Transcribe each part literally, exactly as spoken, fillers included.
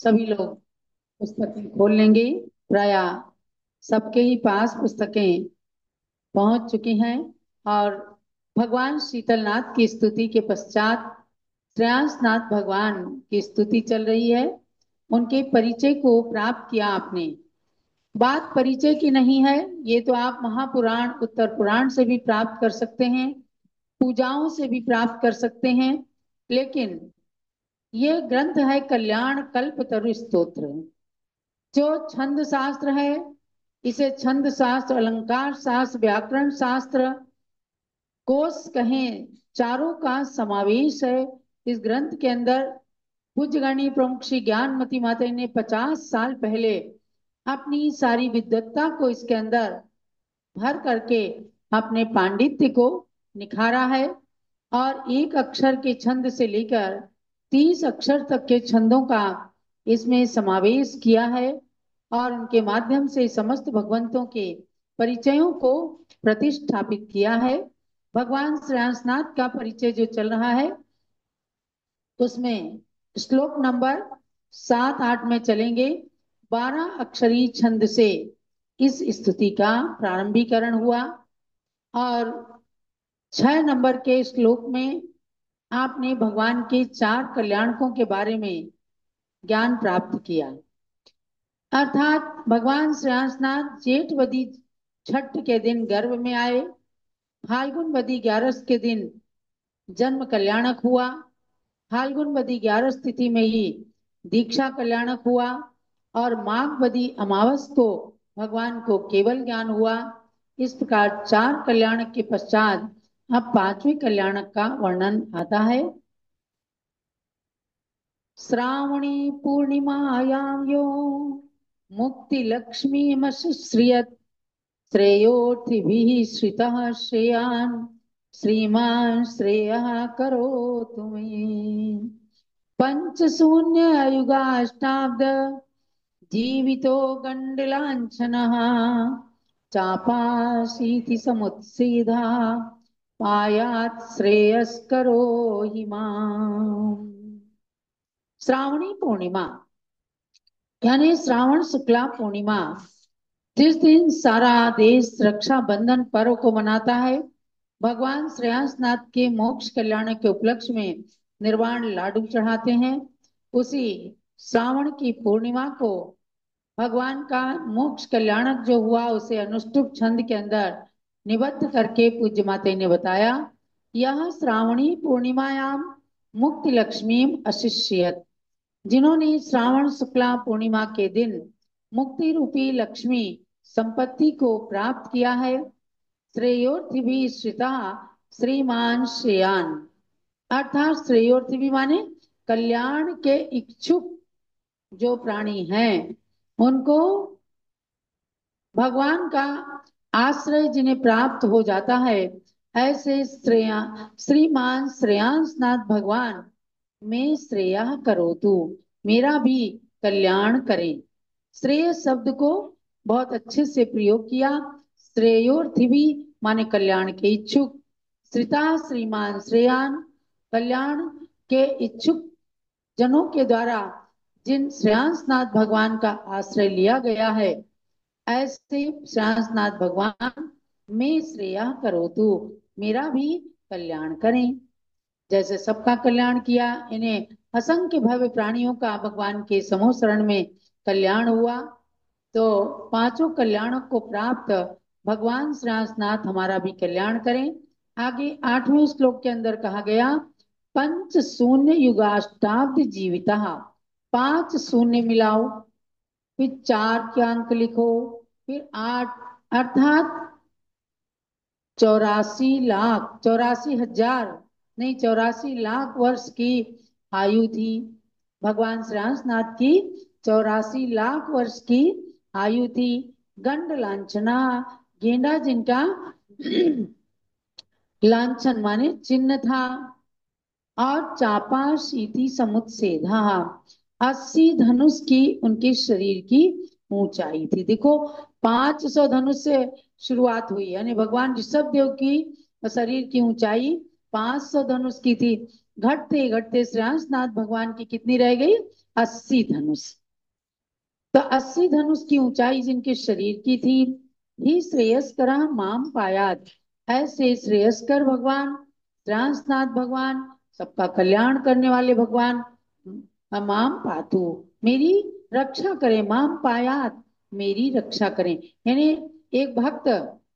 सभी लोग पुस्तकें खोल लेंगे। प्राय सबके ही पास पुस्तकें पहुंच चुकी हैं और भगवान शीतलनाथ की स्तुति के पश्चात श्रेयांसनाथ भगवान की स्तुति चल रही है। उनके परिचय को प्राप्त किया आपने। बात परिचय की नहीं है, ये तो आप महापुराण उत्तर पुराण से भी प्राप्त कर सकते हैं, पूजाओं से भी प्राप्त कर सकते हैं। लेकिन ये ग्रंथ है कल्याण कल्पतरु स्तोत्र, जो छंद शास्त्र है। इसे छंद शास्त्र, अलंकार शास्त्र, व्याकरण शास्त्र, कोश कहें, चारों का समावेश है इस ग्रंथ के अंदर। पूज्यगणी प्रमुख श्री ज्ञानमती माता ने पचास साल पहले अपनी सारी विद्वत्ता को इसके अंदर भर करके अपने पांडित्य को निखारा है और एक अक्षर के छंद से लेकर तीस अक्षर तक के छंदों का इसमें समावेश किया है और उनके माध्यम से समस्त भगवंतों के परिचयों को प्रतिष्ठापित किया है। भगवान श्रेयांसनाथ का परिचय जो चल रहा है उसमें श्लोक नंबर सात आठ में चलेंगे। बारह अक्षरी छंद से इस स्तुति का प्रारंभीकरण हुआ और छह नंबर के श्लोक में आपने भगवान के चार कल्याणकों के बारे में ज्ञान प्राप्त किया। अर्थात भगवान श्रेयांसनाथ जेठवदी छठ के दिन गर्भ में आए, फाल्गुन वदी ग्यारस के दिन जन्म कल्याणक हुआ, फाल्गुन वदी ग्यारस तिथि में ही दीक्षा कल्याणक हुआ और माघ वदी अमावस को भगवान को केवल ज्ञान हुआ। इस प्रकार चार कल्याणक के पश्चात अब पांचवें कल्याणक का वर्णन आता है। श्रावणी पूर्णिमायां यो मुक्ति लक्ष्मीमश्रियत् श्रेयोर्थिभिः श्रितः श्रेयान् श्रीमान् श्रेयः करोतु मे। पंचशून्य युगाष्टाब्द जीवितो गंडलांछनः चापाशीति समुत्सीधा पायात् श्रेयस्करो हि माम्। श्रावणी पूर्णिमा यानी श्रावण शुक्ला पूर्णिमा, जिस दिन सारा देश रक्षाबंधन पर्व को मनाता है, भगवान श्रेयांसनाथ के मोक्ष कल्याण के उपलक्ष्य में निर्वाण लाडू चढ़ाते हैं। उसी श्रावण की पूर्णिमा को भगवान का मोक्ष कल्याणक जो हुआ उसे अनुष्टुप छंद के अंदर निबद्ध करके पूज्य माता ने बताया। यह श्रावणी पूर्णिमायाम मुक्ति लक्ष्मी अशिष्यत, जिन्होंने श्रावण शुक्ला पूर्णिमा के दिन मुक्ति रूपी लक्ष्मी संपत्ति को प्राप्त किया है। श्रेयोर्थिभी श्रिता श्रीमान श्रेयान, अर्थात श्रेयोर्थिभी माने कल्याण के इच्छुक जो प्राणी हैं उनको भगवान का आश्रय जिन्हें प्राप्त हो जाता है, ऐसे श्रेया श्रीमान श्रेयांसनाथ भगवान में श्रेया करो तू, मेरा भी कल्याण करें। श्रेय शब्द को बहुत अच्छे से प्रयोग किया। श्रेयोर्थिवी माने कल्याण के इच्छुक, श्रिता श्रीमान श्रेयान कल्याण के इच्छुक जनों के द्वारा जिन श्रेयांसनाथ भगवान का आश्रय लिया गया है, ऐसे श्रेयांसनाथ भगवान में श्रेया करो तू, मेरा भी कल्याण करें। जैसे सबका कल्याण किया, इन्हें असंख्य भव्य प्राणियों का भगवान के समूह शरण में कल्याण हुआ, तो पांचों कल्याणों को प्राप्त भगवान श्रेयांसनाथ हमारा भी कल्याण करें। आगे आठवें श्लोक के अंदर कहा गया, पंच शून्य युगाष्टाब्द जीविता, पांच शून्य मिलाओ, फिर चार के अंक लिखो, फिर आठ, अर्थात चौरासी लाख चौरासी हजार नहीं चौरासी लाख वर्ष की आयु थी। भगवान श्रेयांसनाथ की चौरासी लाख वर्ष की आयु थी। गंड लांछना, गेंडा जिनका लांछन माने चिन्ह था, और चापा शीति समुत्सेधा, अस्सी धनुष की उनके शरीर की ऊंचाई थी। देखो, पांच सौ धनुष से शुरुआत हुई, यानी भगवान ऋषभ देव की शरीर की ऊंचाई पांच सौ धनुष की थी। घटते घटते श्रेयांसनाथ भगवान की कितनी रह गई? अस्सी धनुष। तो अस्सी धनुष की ऊंचाई जिनके शरीर की थी, ही श्रेयस्करा माम पायात, ऐसे श्रेयस्कर भगवान श्रेयांसनाथ भगवान, सबका कल्याण करने वाले भगवान, माम पातु, मेरी रक्षा करें, माम पायात, मेरी रक्षा करें। यानी एक भक्त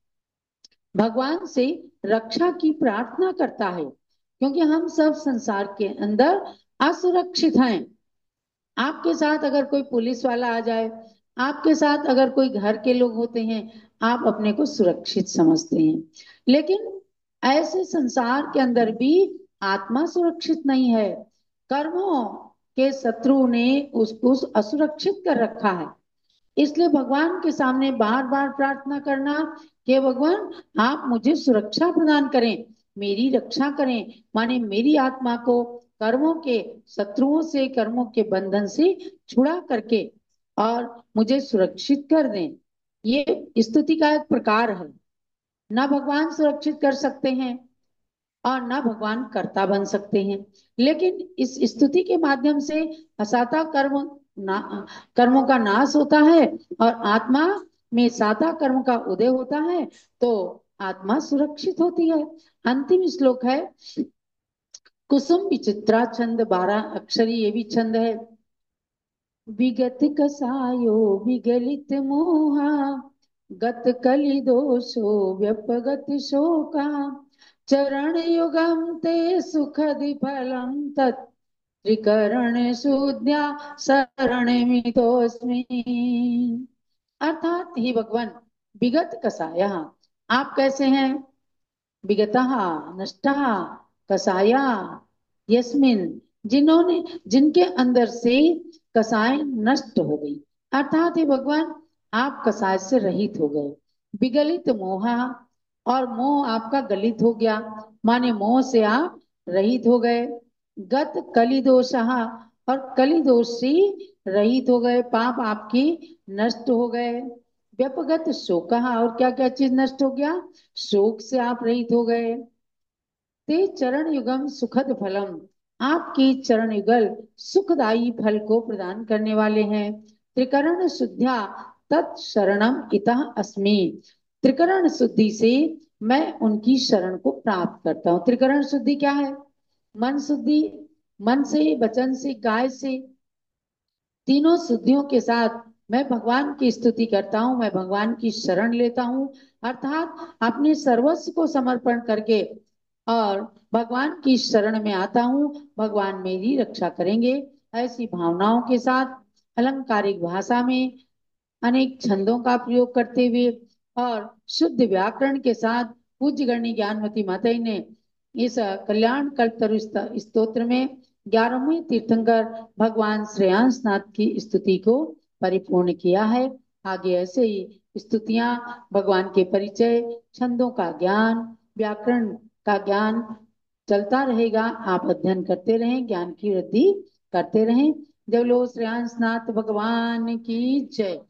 भगवान से रक्षा की प्रार्थना करता है, क्योंकि हम सब संसार के अंदर असुरक्षित हैं। आपके साथ अगर कोई पुलिस वाला आ जाए, आपके साथ अगर कोई घर के लोग होते हैं, आप अपने को सुरक्षित समझते हैं। लेकिन ऐसे संसार के अंदर भी आत्मा सुरक्षित नहीं है। कर्मों के शत्रु ने उसको असुरक्षित कर रखा है। इसलिए भगवान के सामने बार बार प्रार्थना करना कि भगवान आप मुझे सुरक्षा प्रदान करें, मेरी रक्षा करें, माने मेरी आत्मा को कर्मों के शत्रुओं से, कर्मों के बंधन से छुड़ा करके और मुझे सुरक्षित कर दें। ये स्तुति का एक प्रकार है। ना भगवान सुरक्षित कर सकते हैं और ना भगवान कर्ता बन सकते हैं, लेकिन इस स्तुति के माध्यम से असाता कर्म ना, कर्मों का नाश होता है और आत्मा में साता कर्म का उदय होता है, तो आत्मा सुरक्षित होती है। अंतिम श्लोक है, कुसुम विचित्रा छंद, बारह अक्षरी ये भी छंद है। विगत कसायो विगलित मोहा, गत कलि दोषो व्यपगत शोका, चरण युगम ते सुखद फलम तत्, त्रिकरण शुद्ध्या शरण मितोस्मि। अर्थात ही भगवान विगत कसाय, आप कैसे हैं? विगतः नष्टः कसाया यस्मिन, जिन्होंने जिनके अंदर से कसाय नष्ट हो गई। अर्थात हे भगवान आप कसाय से रहित हो गए। विगलित मोहा, और मोह आपका गलित हो गया, माने मोह से आप रहित हो गए। गत कलि दोषः, और कलि दोष से रहित हो गए, पाप आपकी नष्ट हो गए। व्यपगत शोक, और क्या क्या चीज नष्ट हो गया? शोक से आप रहित हो गए। ते चरण युगम सुखद फलम, आपकी चरण युगल सुखदायी फल को प्रदान करने वाले हैं। त्रिकरण शुद्ध्या तत्शरणम इतः अस्मि, त्रिकरण शुद्धि से मैं उनकी शरण को प्राप्त करता हूँ। त्रिकरण शुद्धि क्या है? मन शुद्धि, मन से, वचन से, काय से, तीनों शुद्धियों के साथ मैं भगवान की स्तुति करता हूँ, मैं भगवान की शरण लेता हूँ, अर्थात अपने सर्वस्व को समर्पण करके और भगवान की शरण में आता हूँ, भगवान मेरी रक्षा करेंगे। ऐसी भावनाओं के साथ अलंकारिक भाषा में अनेक छंदों का प्रयोग करते हुए और शुद्ध व्याकरण के साथ पूज्य गणी ज्ञानमती माता ने इस कल्याण कल्पतरु स्तोत्र में ग्यारहवें तीर्थंकर भगवान श्रेयांसनाथ की स्तुति को परिपूर्ण किया है। आगे ऐसे ही स्तुतियां, भगवान के परिचय, छंदों का ज्ञान, व्याकरण का ज्ञान चलता रहेगा। आप अध्ययन करते रहें, ज्ञान की वृद्धि करते रहें। जब लोग श्रेयांसनाथ भगवान की जय।